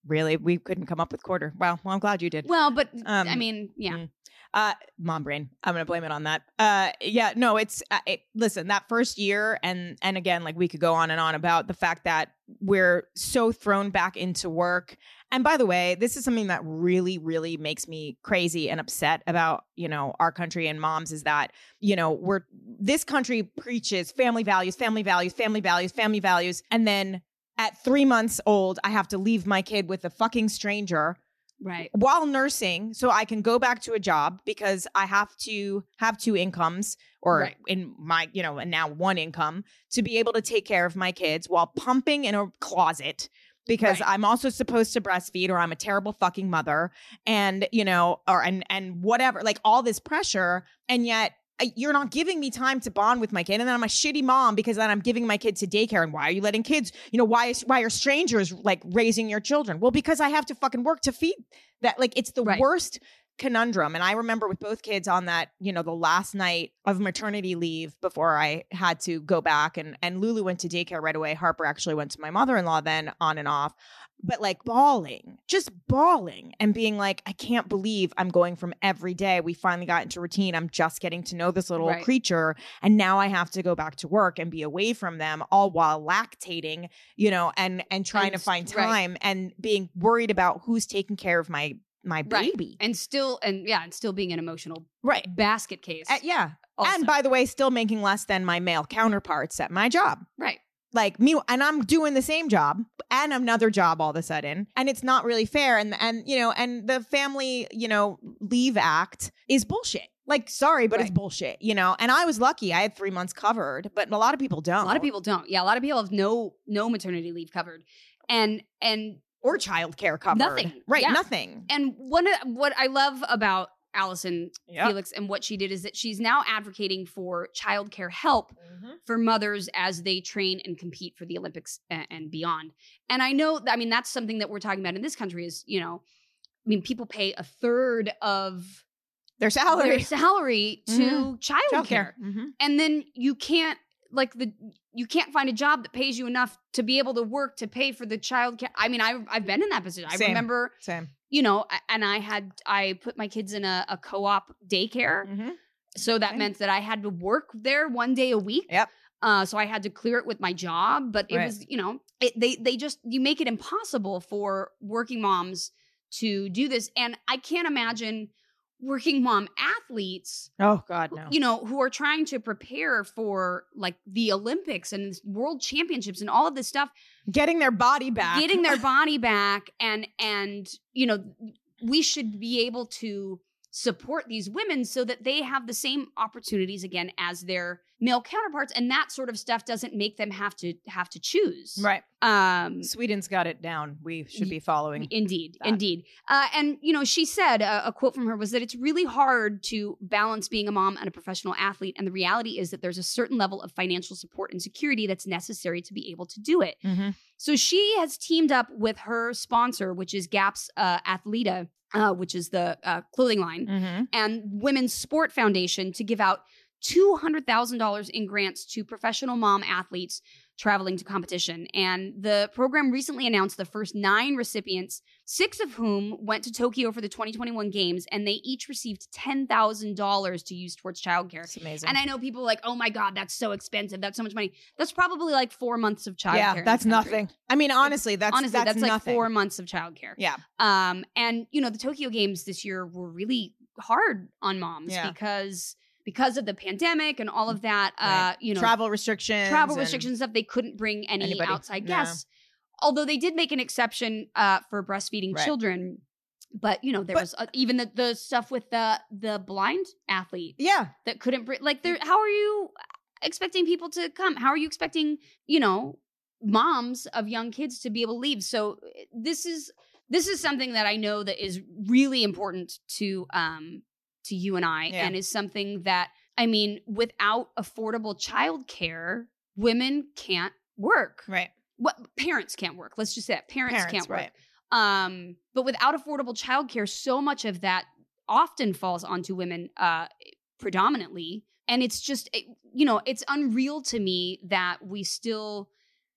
Really? We couldn't come up with quarter. Well, well I'm glad you did. Well, but Um, I mean, yeah. mm. Uh, mom brain. I'm gonna blame it on that. Uh, yeah, no, it's uh, it, listen, that first year, and and again, like we could go on and on about the fact that we're so thrown back into work. And by the way, this is something that really, really makes me crazy and upset about, you know, our country and moms is that, you know, we're this country preaches family values, family values, family values, family values, and then at three months old, I have to leave my kid with a fucking stranger. Right. While nursing, so I can go back to a job because I have to have two incomes or Right. in my, you know, and now one income to be able to take care of my kids while pumping in a closet because Right. I'm also supposed to breastfeed or I'm a terrible fucking mother and, you know, or and and whatever, like all this pressure. And yet I, you're not giving me time to bond with my kid. And then I'm a shitty mom because then I'm giving my kid to daycare. And why are you letting kids, you know, why is, why are strangers like raising your children? Well, because I have to fucking work to feed that. Like it's the Right. worst conundrum. And I remember with both kids on that, you know, the last night of maternity leave before I had to go back and, and Lulu went to daycare right away. Harper actually went to my mother-in-law then on and off. But like bawling, just bawling and being like, I can't believe I'm going from every day. We finally got into routine. I'm just getting to know this little Right. creature. And now I have to go back to work and be away from them all while lactating, you know, and, and trying And- to find right. time and being worried about who's taking care of my, my Right. baby. And still, and yeah, and still being an emotional Right. basket case. Uh, yeah. also. And by the way, still making less than my male counterparts at my job. Right. Like me, and I'm doing the same job and another job all of a sudden, and it's not really fair. And and you know, and the Family, you know, Leave Act is bullshit. Like, sorry, but it's Right. bullshit. You know, and I was lucky; I had three months covered, but a lot of people don't. A lot of people don't. Yeah, a lot of people have no no maternity leave covered, and and or childcare covered. Nothing. right? Yeah. Nothing. and one of what I love about Allison Yep. Felix and what she did is that she's now advocating for childcare help Mm-hmm. for mothers as they train and compete for the Olympics and, and beyond. And I know, I mean, that's something that we're talking about in this country is, you know, I mean, people pay a third of Their salary, their salary to Mhm. childcare. childcare. Mm-hmm. And then you can't, like, the you can't find a job that pays you enough to be able to work to pay for the childcare. I mean, I've, I've been in that position. I Same. remember, Same. you know, a- and I had, I put my kids in a, a co-op daycare. Mm-hmm. So that Same. meant that I had to work there one day a week. Yep. Uh, so I had to clear it with my job, but it Right. was, you know, it, they they just you make it impossible for working moms to do this, and I can't imagine working mom athletes, Oh God, no. you know, who are trying to prepare for like the Olympics and world championships and all of this stuff, Getting their body back. getting their body back, and and you know, we should be able to support these women so that they have the same opportunities again as their male counterparts, and that sort of stuff doesn't make them have to have to choose. right. Um Sweden's got it down. We should be following. Indeed, that. indeed. Uh, and, you know, she said, uh, a quote from her was that it's really hard to balance being a mom and a professional athlete. And the reality is that there's a certain level of financial support and security that's necessary to be able to do it. Mm-hmm. So she has teamed up with her sponsor, which is Gap's uh, Athleta, uh, which is the uh, clothing line, Mm-hmm. and Women's Sport Foundation to give out two hundred thousand dollars in grants to professional mom athletes traveling to competition. And the program recently announced the first nine recipients, six of whom went to Tokyo for the twenty twenty-one games, and they each received ten thousand dollars to use towards childcare. It's amazing. And I know people are like, oh my God, that's so expensive. That's so much money. That's probably like four months of childcare. yeah, in that's this country. nothing. I mean, honestly, that's Honestly, that's, that's, like nothing. four months of childcare. Yeah. Um, and you know, the Tokyo Games this year were really hard on moms Yeah. because because of the pandemic and all of that. Uh, Right. you know, travel restrictions. travel and- restrictions and stuff. They couldn't bring any Anybody. outside No. guests. Although they did make an exception uh, for breastfeeding Right. children. But you know, there But- was uh, even the, the stuff with the the blind athlete Yeah. that couldn't bring. Like, there. How are you expecting people to come? How are you expecting, you know, moms of young kids to be able to leave? So this is this is something that I know that is really important to um to you and I, Yeah. and is something that, I mean, without affordable childcare, women can't work. Right. What parents can't work. Let's just say that parents, Parents, can't work. right. Um, but without affordable childcare, so much of that often falls onto women, uh, predominantly. And it's just, it- you know, it's unreal to me that we still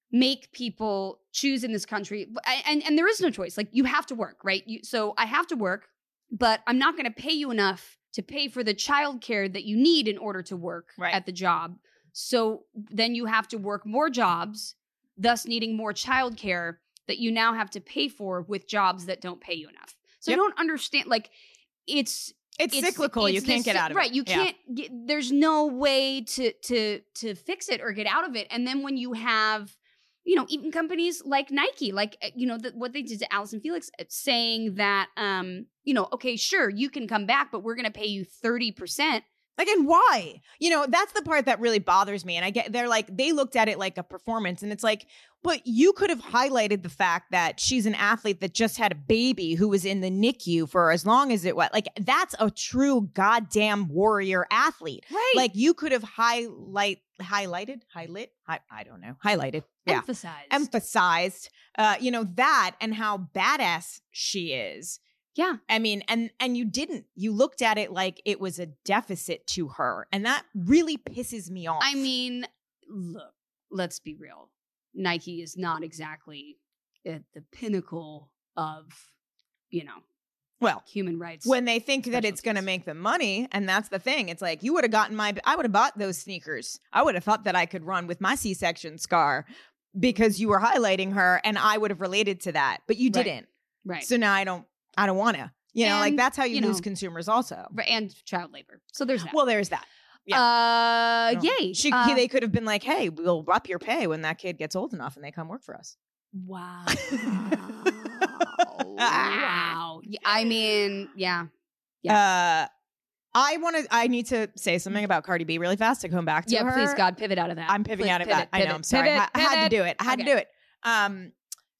make people choose in this country. And, and there is no choice. Like, you have to work, right? You, so I have to work, but I'm not going to pay you enough to pay for the childcare that you need in order to work Right. at the job. So then you have to work more jobs, thus needing more childcare that you now have to pay for with jobs that don't pay you enough. So Yep. I don't understand. Like, it's It's, it's cyclical. You it's can't this- get out of right. it. You Yeah. can't. Get, there's no way to to to fix it or get out of it. And then when you have, you know, even companies like Nike, like uh, you know, the, what they did to Allison Felix, uh, saying that, um, you know, okay, sure, you can come back, but we're going to pay you thirty percent. Like, and why? You know, that's the part that really bothers me. And I get, they're like, they looked at it like a performance. And it's like, but you could have highlighted the fact that she's an athlete that just had a baby who was in the N I C U for as long as it was. Like, that's a true goddamn warrior athlete. Right. Like, you could have highlight, highlighted, highlight, I, I don't know, highlighted. Yeah. Emphasized. Emphasized, uh, you know, that and how badass she is. yeah. I mean, and and you didn't. You looked at it like it was a deficit to her, and that really pisses me off. I mean, look, let's be real. Nike is not exactly at the pinnacle of, you know, well, human rights. when they think that it's going to specialties. make them money, and that's the thing. It's like, you would have gotten my, I would have bought those sneakers. I would have thought that I could run with my C-section scar because you were highlighting her, and I would have related to that, but you Right. didn't. Right. So now I don't. I don't want to. You know, like And, that's how you, you lose know, consumers, also. Right, and child labor. So there's that. Well, there's that. uh, No. yay. She, Uh, they could have been like, "Hey, we'll up your pay when that kid gets old enough and they come work for us." wow. wow. Yeah, I mean, yeah. Uh, I want to. I need to say something about Cardi B really fast to come back to Yeah, her. please, God, pivot out of that. I'm pivoting Please, out of pivot, that. I know. pivot, I'm sorry. pivot, I, I had to pivot. do it. I had Okay. to do it. Um.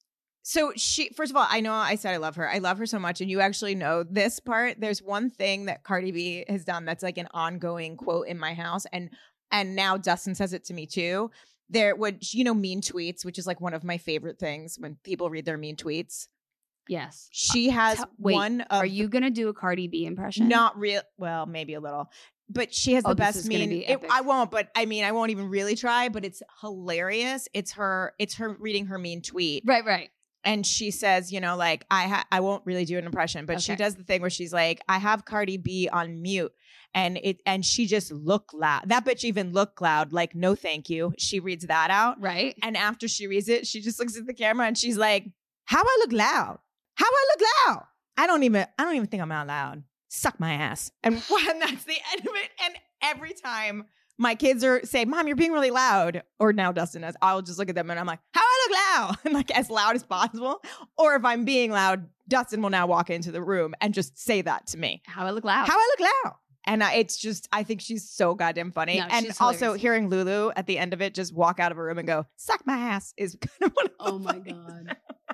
So she, first of all, I know I said I love her. I love her so much, and you actually know this part. There's one thing that Cardi B has done that's like an ongoing quote in my house, and and now Dustin says it to me too. There would, you know, mean tweets, which is like one of my favorite things when people read their mean tweets. Yes. She has T- wait, one of Are you going to do a Cardi B impression? not real, well, maybe a little, but she has Oh, the this best is gonna mean. be It, epic. I won't, but I mean, I won't even really try. But it's hilarious. It's her. It's her reading her mean tweet, Right, right. and she says, you know, like I ha- I won't really do an impression, but she Okay. does the thing where she's like, I have Cardi B on mute, and it and she just look loud. That bitch even look loud. Like, no, thank you. She reads that out, Right. and after she reads it, she just looks at the camera and she's like, "How I look loud? How I look loud? I don't even. I don't even think I'm out loud. Suck my ass." And, and that's the end of it. And every time my kids are say, "Mom, you're being really loud," or now Dustin does, I'll just look at them and I'm like, "How I look loud?" And like as loud as possible. Or if I'm being loud, Dustin will now walk into the room and just say that to me. How I look loud. How I look loud. And uh, it's just, I think she's so goddamn funny. No, and she's also hilarious. hearing Lulu at the end of it just walk out of a room and go, "Suck my ass," is kind of one of the Oh my funniest. God.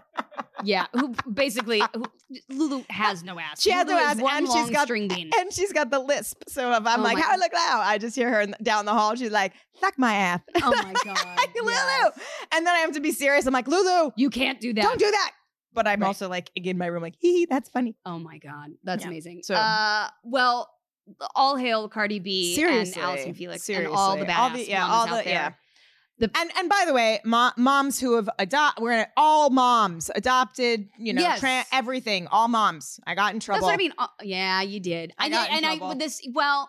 Yeah, who basically who, Lulu has no ass. She has Lulu no is ass, one and she's long got string bean. and she's got the lisp. So if I'm Oh like, my- "How I look loud," I just hear her in- down the hall. She's like, "Suck my ass." Oh my God. Lulu. yes. And then I have to be serious. I'm like, "Lulu, You can't do that. don't do that." But I'm Right. also like in my room, like, "Hee hee, that's funny." Oh my God. That's Yeah. amazing. So- uh well, all hail Cardi B Seriously. and Allison Felix Seriously. and all the badass All the- yeah, mamas all out the- there. yeah. The- And and by the way, mo- moms who have adopt, we're gonna, all moms adopted, you know, Yes. tran- everything, all moms. I got in trouble. That's what I mean. Uh, yeah, you did. I and got in and I trouble. with this well,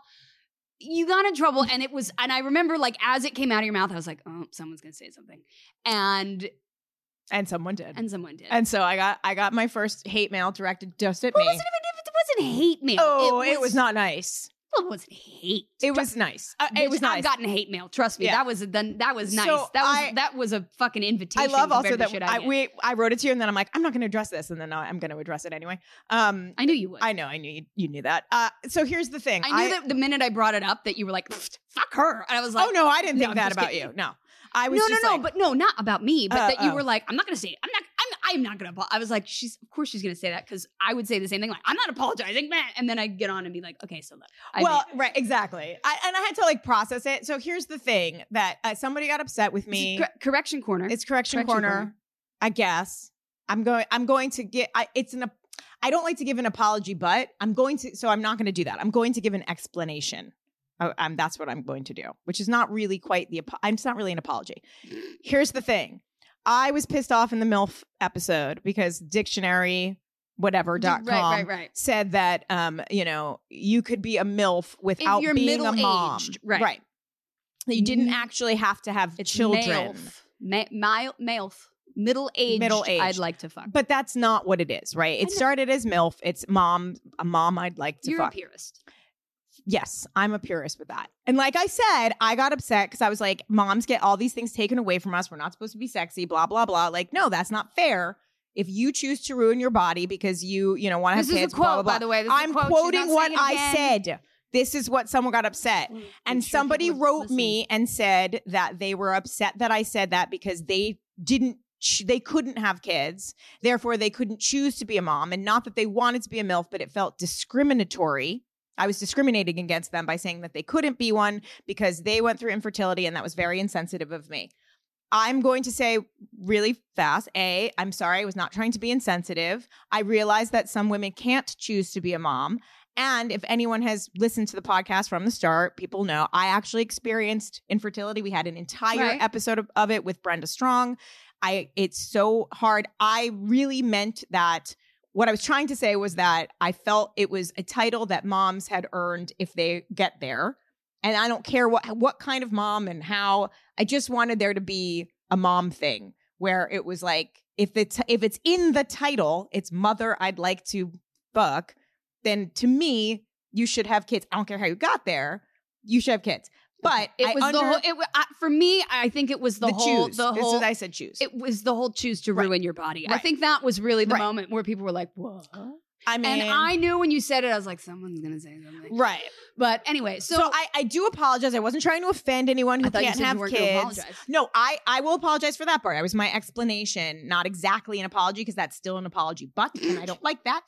you got in trouble, and it was, and I remember like as it came out of your mouth, I was like, oh, someone's gonna say something, and And someone did. and someone did. And so I got I got my first hate mail directed just at well, me. it wasn't even if it wasn't hate mail. Oh, it was, not nice. Well, it wasn't hate. It was nice. Uh, Bitch, it was nice. I've gotten hate mail. Trust me. Yeah. That was then. That was nice. So that was I- that was a fucking I invitation. love also compared to that shit I, get. we I wrote it to you and then I'm like, I'm not going to address this, and then I- I'm going to address it anyway. Um, I knew you would. I know, I knew you, you knew that. Uh, so here's the thing. I knew that the minute I brought it up that you were like, fuck her. And I was like, Oh no, I didn't No, think I'm that just about kidding. you. No, I was no, no, just no, like, but no, not about me, but Uh, that you oh. were like, I'm not going to say it. I'm not, I'm, I'm not going to, I was like, she's, of course she's going to say that because I would say the same thing. Like, I'm not apologizing, man. And then I get on and be like, okay, so look. I well, made- right, exactly. I, and I had to like process it. So here's the thing that uh, somebody got upset with This is me. cor- correction corner. It's correction, Correction corner, corner. I guess. I'm going. I'm going to get. I, it's an. ap- I don't like to give an apology, but I'm going to. So I'm not going to do that. I'm going to give an explanation. Oh, um, that's what I'm going to do, which is not really quite the. apo- It's not really an apology. Here's the thing. I was pissed off in the MILF episode because dictionary whatever dot com Right, right, right. said that um you know you could be a MILF without you're being a mom. middle-aged, right. Right. You didn't Mm. actually have to have It's children. MILF. Ma- MILF. Middle aged. Middle-aged. I'd like to fuck. But that's not what it is, right? It know. started as MILF. It's mom, a mom I'd like to You're fuck. a purist. Yes, I'm a purist with that. And like I said, I got upset because I was like, moms get all these things taken away from us. We're not supposed to be sexy, blah, blah, blah. Like, no, that's not fair. If you choose to ruin your body because you, you know, want to have This is a kids, quote, blah, blah, blah. by the way. This is a I'm quote. She's quoting not what saying it I again. said. This is what someone got upset. I'm And sure somebody people are wrote listening. me and said that they were upset that I said that because they didn't, ch- they couldn't have kids. Therefore, they couldn't choose to be a mom. And not that they wanted to be a MILF, but it felt discriminatory. I was discriminating against them by saying that they couldn't be one because they went through infertility, and that was very insensitive of me. I'm going to say really fast, A, I'm sorry, I was not trying to be insensitive. I realize that some women can't choose to be a mom. And if anyone has listened to the podcast from the start, people know I actually experienced infertility. We had an entire Right. episode of, of it with Brenda Strong. I it's so hard. I really meant that. What I was trying to say was that I felt it was a title that moms had earned if they get there. And I don't care what what kind of mom and how. I just wanted there to be a mom thing where it was like, if it's if it's in the title, it's mother I'd like to fuck, then to me, you should have kids. I don't care how you got there. You should have kids. But It I was under, the whole. It, wa- I- for me, I think it was the, the whole. choose. The This whole. is, I said choose. It was the whole choose to Right. ruin your body. I Right. think that was really the Right. moment where people were like, "What?" I mean, And I knew when you said it, I was like, "Someone's gonna say something." right. But anyway, so, So, I, I do apologize. I wasn't trying to offend anyone who I thought you can't said you have weren't gonna kids. apologize. No, I, I will apologize for that part. That was my explanation, not exactly an apology because that's still an apology. But and I don't like that.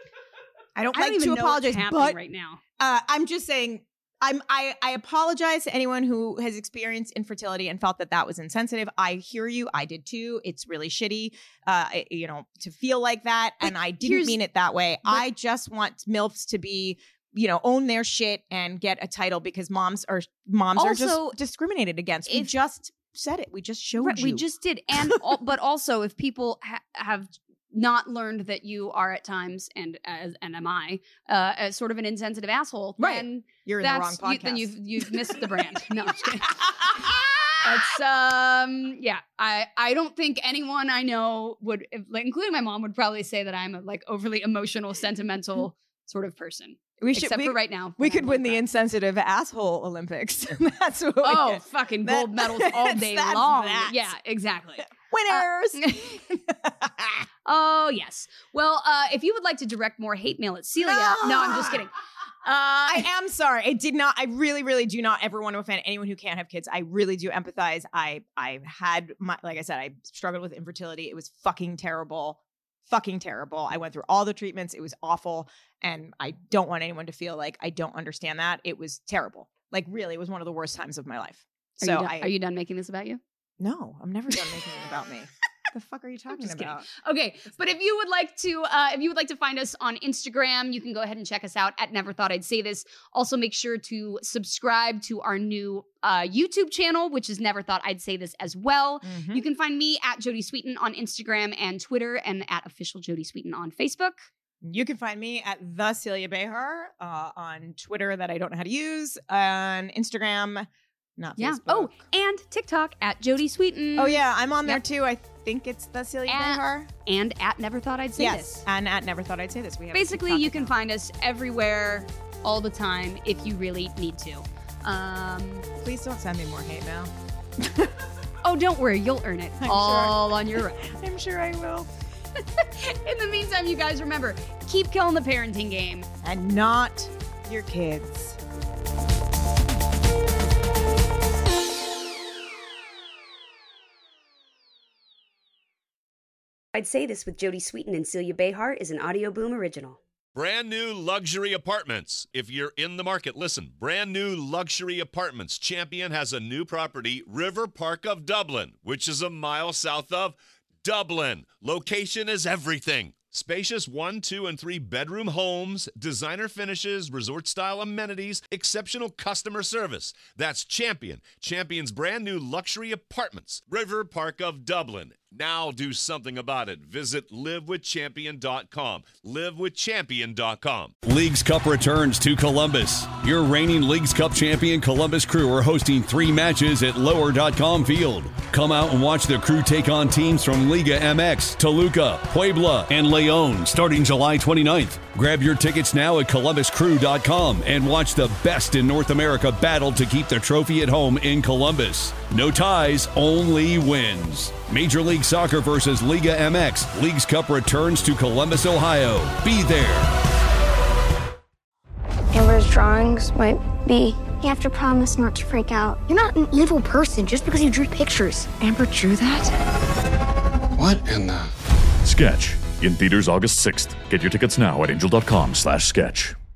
I don't I like don't even to know what's apologize. happening But right now. uh, I'm just saying. I'm I, I apologize to anyone who has experienced infertility and felt that that was insensitive. I hear you. I did too. It's really shitty, uh, I- you know, to feel like that. But and I didn't here's- mean it that way. but- I just want MILFs to be, you know, own their shit and get a title because moms are moms are Also, just discriminated against. We if- just said it. We just showed Right, you. we just did, and al- but also if people ha- have not learned that you are at times, and as and am I, uh, as sort of an insensitive asshole, Right. then You're in the wrong that's podcast. you, then you've you've missed the brand. No, I'm just kidding. It's um yeah. I I don't think anyone I know would, if, like, including my mom, would probably say that I'm a like overly emotional, sentimental sort of person. we should. Except We, for right now, we when could I'm win like the that. insensitive asshole Olympics. That's what. we Oh, get. fucking That- gold medals all day that's long. that. Yeah, exactly. Winners. Oh, yes. Well, uh, if you would like to direct more hate mail at Celia. No. No, I'm just kidding. Uh, I am sorry. I did not. I really, really do not ever want to offend anyone who can't have kids. I really do empathize. I, I had my, like I said, I struggled with infertility. It was fucking terrible, fucking terrible. I went through all the treatments. It was awful, and I don't want anyone to feel like I don't understand that. It was terrible. Like, really, it was one of the worst times of my life. are, So you done, I, are you done making this about you? no, I'm never done making it about me. The fuck are you talking just kidding. about? Okay, but if you would like to, uh, if you would like to find us on Instagram, you can go ahead and check us out at Never Thought I'd Say This. Also, make sure to subscribe to our new uh, YouTube channel, which is Never Thought I'd Say This as well. Mhm. You can find me at Jodie Sweetin on Instagram and Twitter, and at official Jodie Sweetin on Facebook. You can find me at the Celia Behar uh, on Twitter that I don't know how to use, on Instagram, not Yeah. Facebook. Oh, and TikTok at Jodie Sweetin. Oh yeah, I'm on there Yep. too. I think it's the Celia At- Behar. And at Never Thought I'd Say Yes, This. and at Never Thought I'd Say This. We have a Basically, TikTok you can account. find us everywhere, all the time, if you really need to. Um, Please don't send me more hate mail. oh, don't worry, you'll earn it I'm all on your own. I'm sure I will. In the meantime, you guys remember, keep killing the parenting game. And not your kids. I'd Say This with Jodie Sweetin and Celia Behar is an Audio Boom original. Brand new luxury apartments. If you're in the market, listen. Brand new luxury apartments. Champion has a new property, River Park of Dublin, which is a mile south of Dublin. Location is everything. Spacious one, two, and three bedroom homes, designer finishes, resort-style amenities, exceptional customer service. That's Champion. Champion's brand new luxury apartments. River Park of Dublin. Now do something about it. Visit live with champion dot com. live with champion dot com. Leagues Cup returns to Columbus. Your reigning Leagues Cup champion Columbus Crew are hosting three matches at lower dot com field. Come out and watch the Crew take on teams from Liga M X, Toluca, Puebla, and Leon starting July twenty-ninth. Grab your tickets now at columbus crew dot com and watch the best in North America battle to keep the trophy at home in Columbus. No ties, only wins. Major League Soccer versus Liga M X. Leagues Cup returns to Columbus, Ohio. Be there. Amber's drawings might be. You have to promise not to freak out. You're not an evil person just because you drew pictures. Amber drew that? What in the... Sketch. In theaters August sixth. Get your tickets now at angel dot com slash sketch.